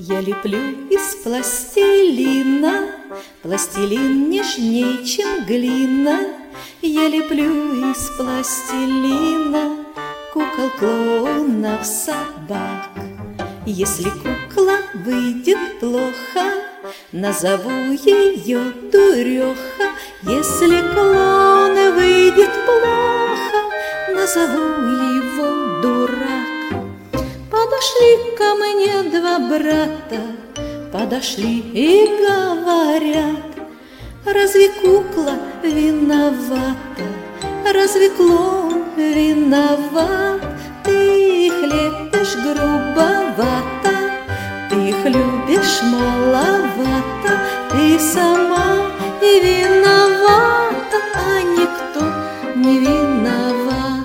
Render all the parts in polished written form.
Я леплю из пластилина, пластилин нежней, чем глина. Я леплю из пластилина кукол, клоунов, собак. Если кукла выйдет плохо, назову ее дуреха. Если клоун выйдет плохо, назову его дурак. Подошли ко мне два брата, подошли и говорят: разве кукла виновата, разве клоун виноват? Ты их лепишь грубовато, ты их любишь маловато, ты сама и виновата, а никто не виноват.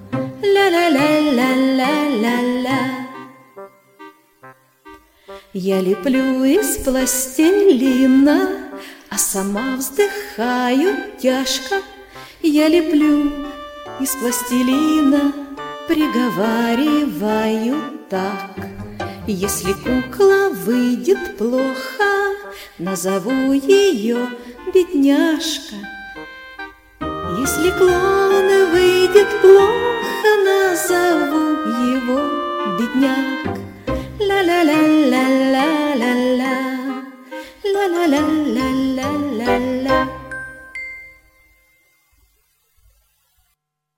Ля-ля-ля-ля-ля-ля-ля. Я леплю из пластилина, а сама вздыхаю тяжко. Я леплю из пластилина, приговариваю так: если кукла выйдет плохо, назову ее бедняжка. Если клоун выйдет плохо, назову его бедняк.